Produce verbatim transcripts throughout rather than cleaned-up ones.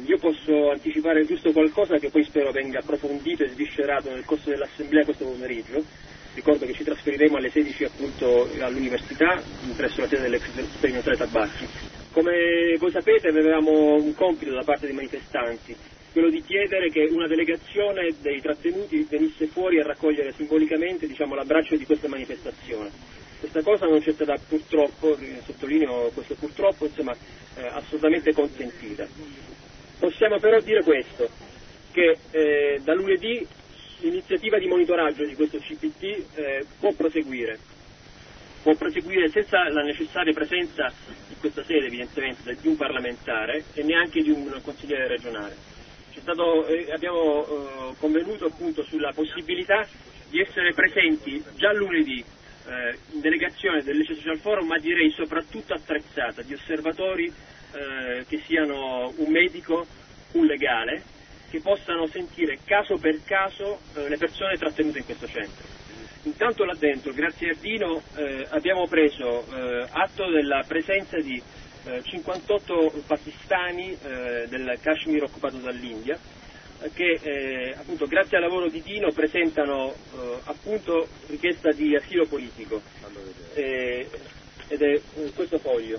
io posso anticipare giusto qualcosa che poi spero venga approfondito e sviscerato nel corso dell'assemblea questo pomeriggio. Ricordo che ci trasferiremo alle sedici appunto all'università presso la sede dell'ex sperimentale Tabacchi. Come voi sapete avevamo un compito da parte dei manifestanti, quello di chiedere che una delegazione dei trattenuti venisse fuori a raccogliere simbolicamente, diciamo, l'abbraccio di questa manifestazione. Questa cosa non c'è stata purtroppo, sottolineo questo purtroppo, insomma, eh, assolutamente consentita. Possiamo però dire questo, che eh, da lunedì l'iniziativa di monitoraggio di questo C P T eh, può proseguire, può proseguire senza la necessaria presenza in questa sede evidentemente di un parlamentare e neanche di un consigliere regionale. C'è stato, eh, abbiamo eh, convenuto appunto sulla possibilità di essere presenti già lunedì eh, in delegazione del Lecce Social Forum, ma direi soprattutto attrezzata di osservatori eh, che siano un medico, un legale, che possano sentire caso per caso eh, le persone trattenute in questo centro. Intanto là dentro, grazie a Dio, eh, abbiamo preso eh, atto della presenza di eh, cinquantotto pakistani eh, del Kashmir occupato dall'India, eh, che eh, appunto grazie al lavoro di Dino presentano eh, appunto richiesta di asilo politico. Eh, ed è eh, questo foglio.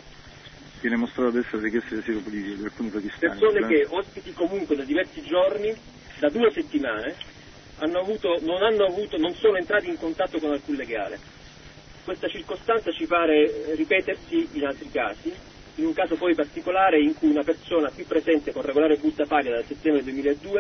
Viene mostrato adesso richieste di asilo politico di alcuni pakistani. Persone che, ospiti comunque da diversi giorni, da due settimane, hanno avuto, non hanno avuto, non sono entrati in contatto con alcun legale. Questa circostanza ci pare ripetersi in altri casi, in un caso poi particolare in cui una persona qui presente con regolare busta paga dal settembre duemiladue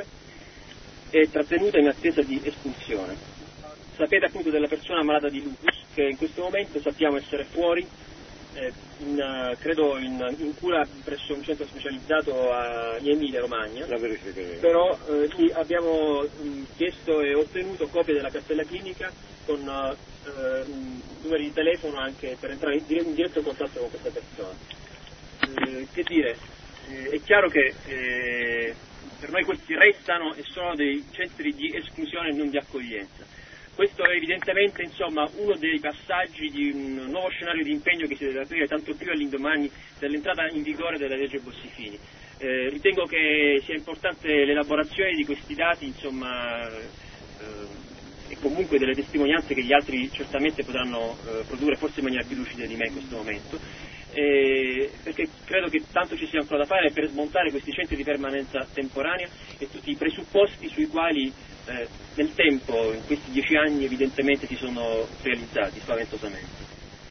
è trattenuta in attesa di espulsione. Sapete appunto della persona malata di lupus che in questo momento sappiamo essere fuori, eh, in, credo in, in cura presso un centro specializzato a, in Emilia Romagna, però eh, abbiamo mh, chiesto e ottenuto copie della cartella clinica con eh, numeri di telefono anche per entrare in, in diretto contatto con questa persona. Eh, che dire, eh, è chiaro che eh, per noi questi restano e sono dei centri di esclusione e non di accoglienza. Questo è evidentemente insomma, uno dei passaggi di un nuovo scenario di impegno che si deve aprire tanto più all'indomani dell'entrata in vigore della legge Bossi-Fini. Eh, ritengo che sia importante l'elaborazione di questi dati insomma, eh, e comunque delle testimonianze che gli altri certamente potranno eh, produrre forse in maniera più lucida di me in questo momento, eh, perché credo che tanto ci sia ancora da fare per smontare questi centri di permanenza temporanea e tutti i presupposti sui quali eh, nel tempo, in questi dieci anni, evidentemente si sono realizzati spaventosamente.